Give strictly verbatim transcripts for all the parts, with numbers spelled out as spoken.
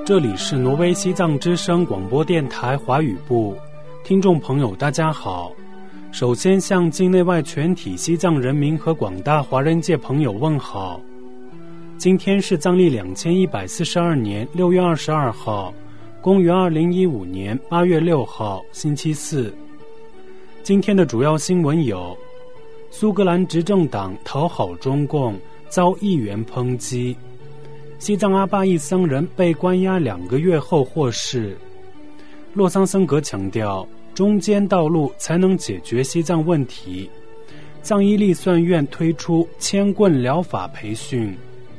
这里是挪威西藏之声广播电台华语部，听众朋友大家好。首先向境内外全体西藏人民和广大华人界朋友问好。今天是藏历两千一百四十二年六月二十二号，公元二零一五年八月六号，星期四。今天的主要新闻有：苏格兰执政党讨好中共，遭议员抨击；西藏阿坝一僧人被关押两个月后获释；洛桑僧格强调，中间道路才能解决西藏问题；藏医力算院推出铅棍疗法培训。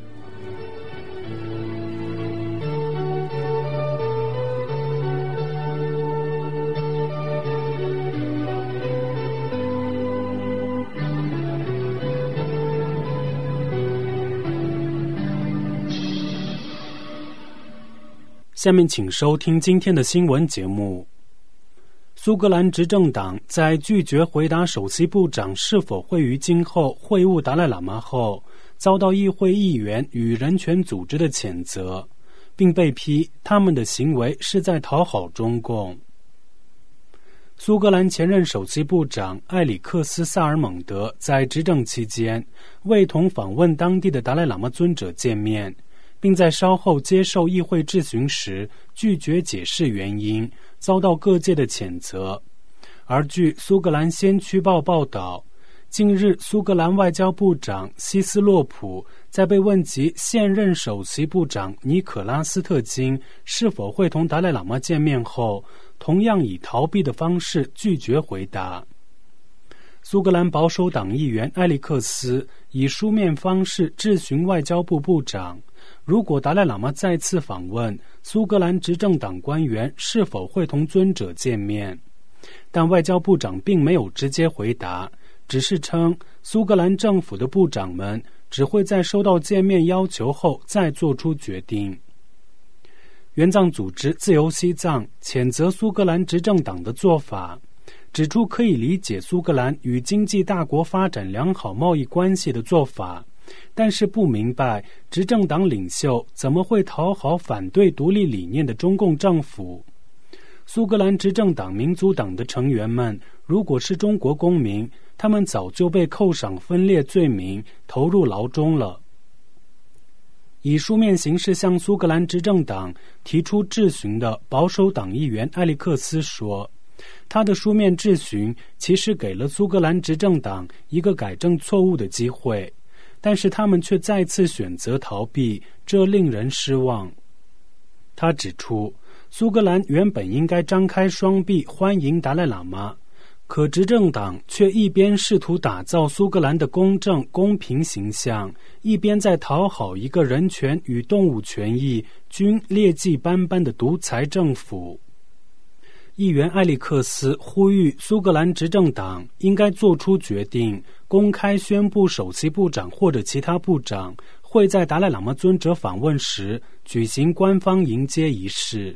下面请收听今天的新闻节目。苏格兰执政党在拒绝回答首席部长是否会于今后会晤达赖喇嘛后，遭到议会议员与人权组织的谴责，并被批他们的行为是在讨好中共。苏格兰前任首席部长埃里克斯·萨尔蒙德在执政期间未同访问当地的达赖喇嘛尊者见面，并在稍后接受议会质询时拒绝解释原因，遭到各界的谴责。而据苏格兰先驱报报道，近日苏格兰外交部长希斯洛普在被问及现任首席部长尼可拉斯特金是否会同达赖喇嘛见面后，同样以逃避的方式拒绝回答。苏格兰保守党议员埃里克斯以书面方式质询外交部部长，如果达赖喇嘛再次访问，苏格兰执政党官员是否会同尊者见面？但外交部长并没有直接回答，只是称苏格兰政府的部长们只会在收到见面要求后再做出决定。援藏组织自由西藏谴责苏格兰执政党的做法，指出可以理解苏格兰与经济大国发展良好贸易关系的做法，但是不明白执政党领袖怎么会讨好反对独立理念的中共政府。苏格兰执政党民族党的成员们如果是中国公民，他们早就被扣上分裂罪名，投入牢中了。以书面形式向苏格兰执政党提出质询的保守党议员埃里克斯说，他的书面质询其实给了苏格兰执政党一个改正错误的机会，但是他们却再次选择逃避，这令人失望。他指出，苏格兰原本应该张开双臂欢迎达赖喇嘛，可执政党却一边试图打造苏格兰的公正公平形象，一边在讨好一个人权与动物权益均劣迹斑斑的独裁政府。议员埃里克斯呼吁苏格兰执政党应该做出决定，公开宣布首席部长或者其他部长会在达赖喇嘛尊者访问时举行官方迎接仪式。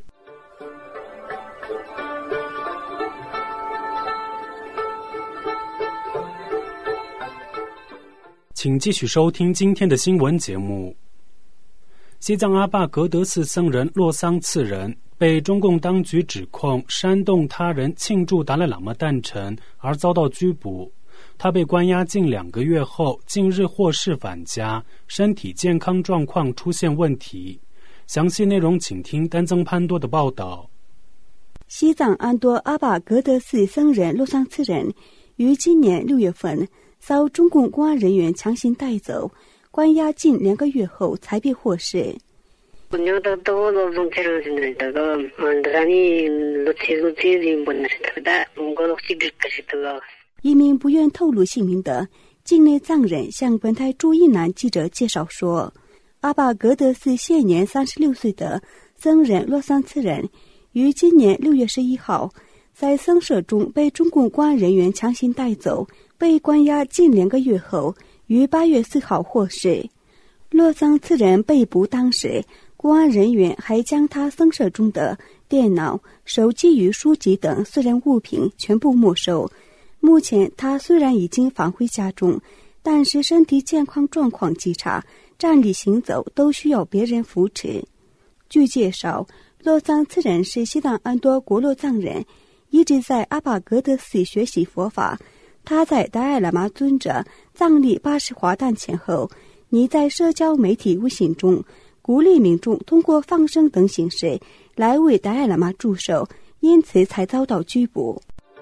请继续收听今天的新闻节目。西藏阿坝格德寺僧人洛桑次仁被中共当局指控煽动他人庆祝达赖喇嘛诞辰而遭到拘捕。他被关押近两个月后，近日获释返家，身体健康状况出现问题。详细内容请听丹增潘多的报道。 西藏安多阿坝格德寺僧人洛桑次仁于今年六月份遭中共公安人员强行带走，关押近两个月后才被获释。一名不愿透露姓名的境内藏人向本台驻伊南记者介绍说，阿坝格德寺现年三十六岁的僧人洛桑次仁于今年六月十一号在僧舍中被中共公安人员强行带走，被关押近两个月后于八月四号获释。洛桑次仁被捕当时，公安人员还将他僧舍中的电脑、手机与书籍等私人物品全部没收。目前他虽然已经返回家中，但是身体健康状况极差，站立行走都需要别人扶持。 据介绍，洛桑次人是西藏安多国洛藏人，一直在阿巴格德寺学习佛法。他在达赖喇嘛尊者藏历八十华诞前后，你在社交媒体微信中鼓励民众通过放生等形式来为达赖喇嘛祝寿，因此才遭到拘捕。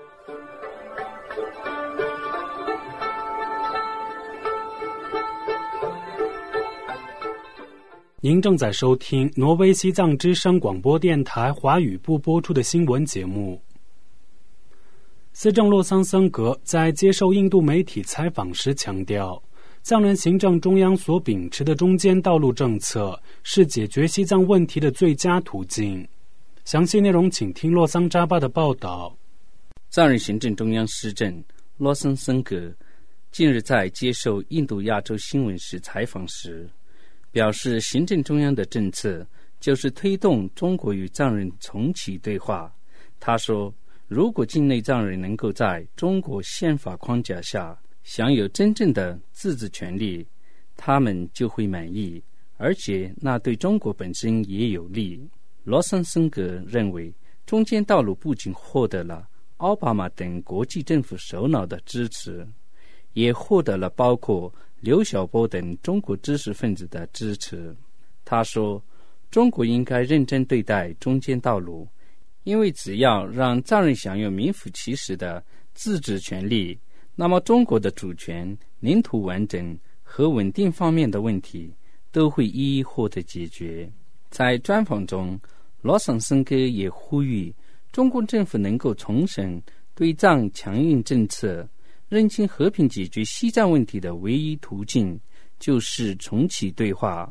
您正在收听挪威西藏之声广播电台华语部播出的新闻节目。司政洛桑僧格在接受印度媒体采访时强调，藏人行政中央所秉持的中间道路政策是解决西藏问题的最佳途径。详细内容请听洛桑扎巴的报道。 藏人行政中央司政洛桑僧格近日在接受印度亚洲新闻时采访时表示，行政中央的政策就是推动中国与藏人重启对话。他说，如果境内藏人能够在中国宪法框架下享有真正的自治权利，他们就会满意，而且那对中国本身也有利。罗桑森格认为，中间道路不仅获得了奥巴马等国际政府首脑的支持，也获得了包括刘晓波等中国知识分子的支持。他说，中国应该认真对待中间道路，因为只要让藏人享有名副其实的自治权利，那么中国的主权、领土完整和稳定方面的问题都会一一获得解决。在专访中，罗桑森格也呼吁中共政府能够重审对藏强硬政策，认清和平解决西藏问题的唯一途径就是重启对话。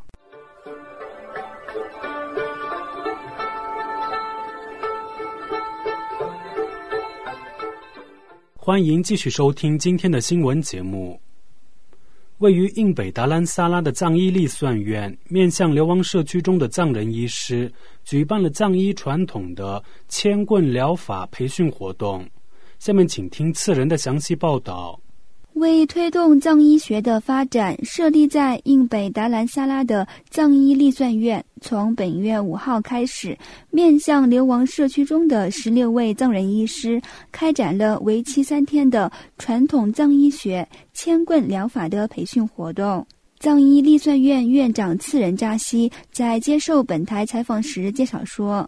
欢迎继续收听今天的新闻节目。位于印北达兰萨拉的藏医立算院面向流亡社区中的藏人医师举办了藏医传统的铅棍疗法培训活动。下面请听次人的详细报道。 为推动藏医学的发展，设立在印北达兰萨拉的藏医立算院从本月五号开始，面向流亡社区中的十六位藏人医师开展了为期三天的传统藏医学铅棍疗法的培训活动。藏医立算院院长次仁扎西在接受本台采访时介绍说，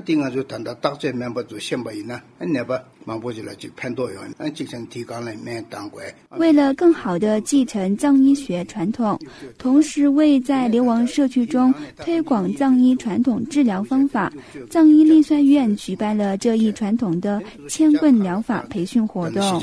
为了更好地继承藏医学传统，同时为在流亡社区中推广藏医传统治疗方法，藏医立算院举办了这一传统的铅棍疗法培训活动。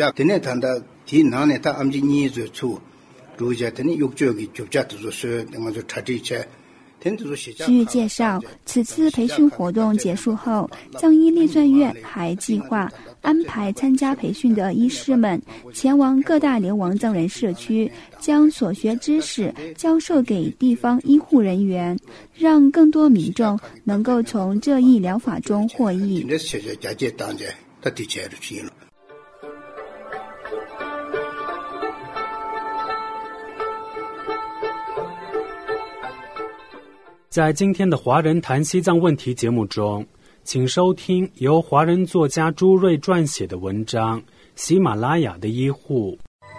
据介绍，此次培训活动结束后，藏医立算院还计划安排参加培训的医师们前往各大流亡藏人社区，将所学知识教授给地方医护人员，让更多民众能够从这一疗法中获益。 在今天的华人谈西藏问题节目中，请收听由华人作家朱瑞撰写的文章《喜马拉雅的医护》。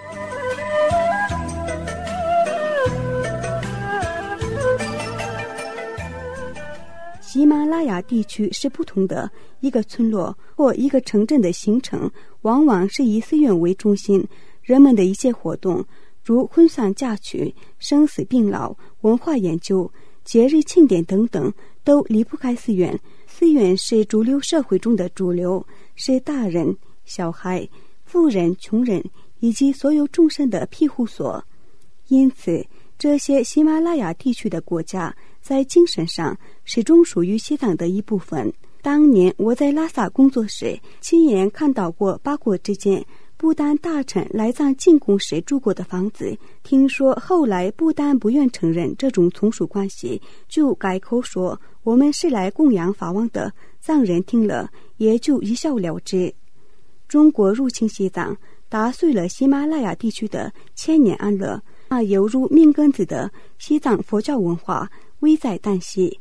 喜马拉雅地区是不同的一个村落或一个城镇的形成，往往是以寺院为中心，人们的一些活动，如婚丧嫁娶、生死病老、文化研究、节日庆典等等，都离不开寺院。寺院是主流社会中的主流，是大人、小孩、富人、穷人以及所有众生的庇护所。因此，这些喜马拉雅地区的国家在精神上始终属于西藏的一部分。当年我在拉萨工作时，亲眼看到过八国之间不丹大臣来藏进贡时住过的房子。听说后来不丹不愿承认这种从属关系，就改口说我们是来供养法王的。藏人听了也就一笑了之。中国入侵西藏，打碎了喜马拉雅地区的千年安乐，那犹如命根子的西藏佛教文化危在旦夕。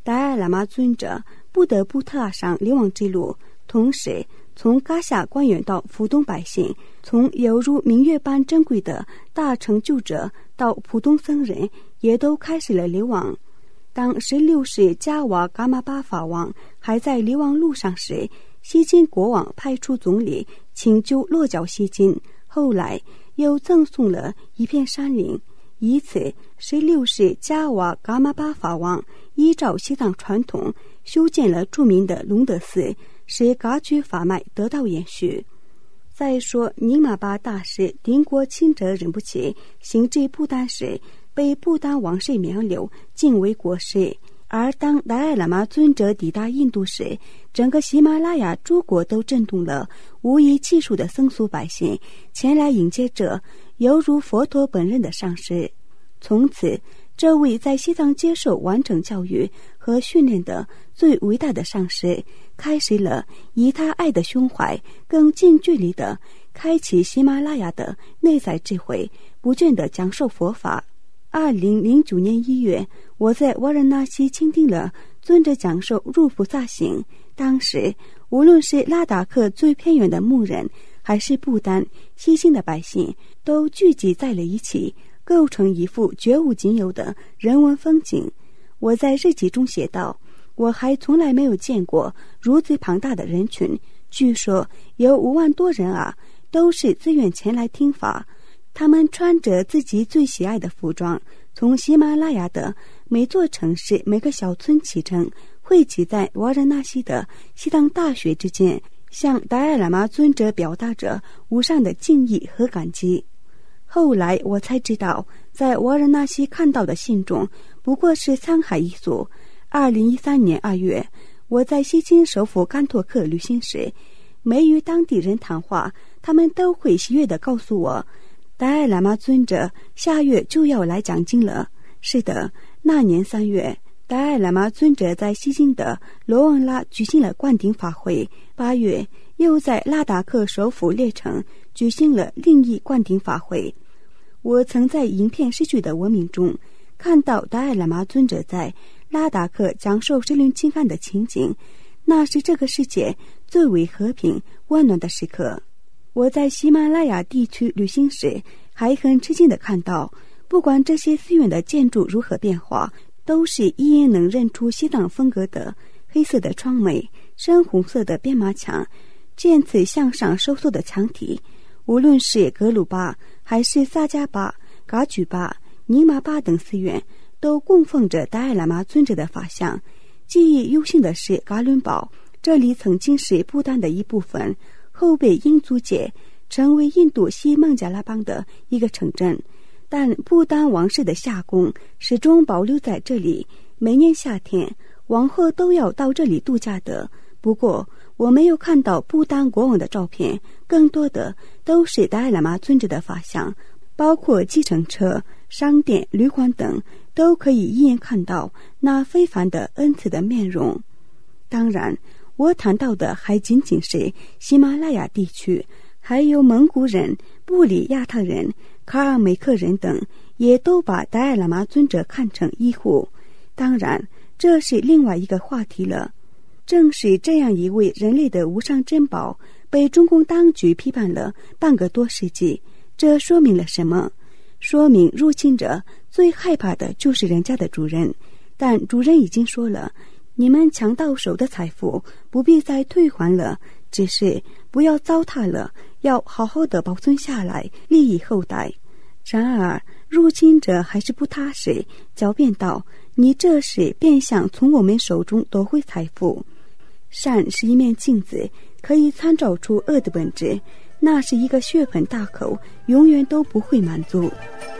达赖喇嘛尊者不得不踏上流亡之路，同时从噶夏官员到普通百姓，从犹如明月般珍贵的大成就者到普通僧人，也都开始了流亡。当十六世加瓦噶玛巴法王还在流亡路上时，西金国王派出总理请求落脚西金，后来又赠送了一片山林。以此，十六世加瓦噶玛巴法王依照西藏传统修建了著名的隆德寺，使噶举法脉得到延续。再说宁玛巴大师顶国钦哲仁波切行至不丹时，被不丹王室苗流敬为国师，而当达赖喇嘛尊者抵达印度时，整个喜马拉雅诸国都震动了，无以计数的僧俗百姓前来迎接者犹如佛陀本人的上师。从此，这位在西藏接受完整教育和训练的最伟大的上师，开始了以他爱的胸怀更近距离的开启喜马拉雅的内在智慧，不倦地讲授佛法。二零零九年一月，我在瓦拉纳西倾听了尊者讲授入菩萨行。当时，无论是拉达克最偏远的牧人，还是不丹西新的百姓，都聚集在了一起，构成一幅绝无仅有的人文风景。我在日记中写道，我还从来没有见过如此庞大的人群，据说有五万多人啊，都是自愿前来听法。他们穿着自己最喜爱的服装，从喜马拉雅的每座城市、每个小村启程，汇集在瓦拉纳西的西藏大学之间，向达赖喇嘛尊者表达着无上的敬意和感激。后来我才知道，在瓦拉纳西看到的信众不过是沧海一粟。二零一三年二月，我在西金首府甘托克旅行时，每与当地人谈话，他们都会喜悦地告诉我，达赖喇嘛尊者下月就要来讲经了。是的，那年三月，达赖喇嘛尊者在西金的罗旺拉举行了灌顶法会，八月又在拉达克首府列城举行了另一灌顶法会。我曾在影片《失去的文明》中看到达赖喇嘛尊者在拉达克讲授神灵经案的情景，那是这个世界最为和平温暖的时刻。我在喜马拉雅地区旅行时，还很吃惊地看到，不管这些寺院的建筑如何变化，都是一眼能认出西藏风格的黑色的窗楣、深红色的编麻墙、渐次向上收缩的墙体。无论是格鲁巴还是萨迦巴、噶举巴、宁玛巴等寺院，都供奉着达赖喇嘛尊者的法像。记忆犹新的是噶伦堡，这里曾经是不丹的一部分，后被英租界，成为印度西孟加拉邦的一个城镇。但不丹王室的夏宫始终保留在这里，每年夏天王后都要到这里度假的。不过我没有看到不丹国王的照片，更多的都是达赖喇嘛尊者的法像，包括计程车、商店、旅馆等，都可以一眼看到那非凡的恩慈的面容。当然，我谈到的还仅仅是喜马拉雅地区，还有蒙古人、布里亚特人、卡尔梅克人等，也都把达赖喇嘛尊者看成医护。当然，这是另外一个话题了。正是这样一位人类的无上珍宝，被中共当局批判了半个多世纪。这说明了什么？说明入侵者最害怕的就是人家的主人。但主人已经说了，你们抢到手的财富不必再退还了，只是不要糟蹋了，要好好的保存下来，利益后代。然而入侵者还是不踏实，狡辩道，你这是变相从我们手中夺回财富。善是一面镜子，可以参照出恶的本质，那是一个血盆大口，永远都不会满足。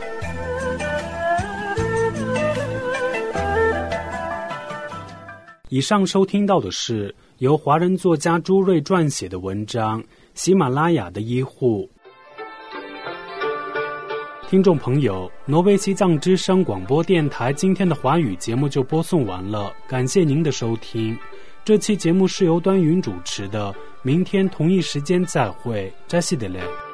以上收听到的是由华人作家朱瑞撰写的文章《喜马拉雅的医护》。听众朋友，挪威西藏之声广播电台今天的华语节目就播送完了，感谢您的收听。这期节目是由端云主持的，明天同一时间再会，扎西德勒。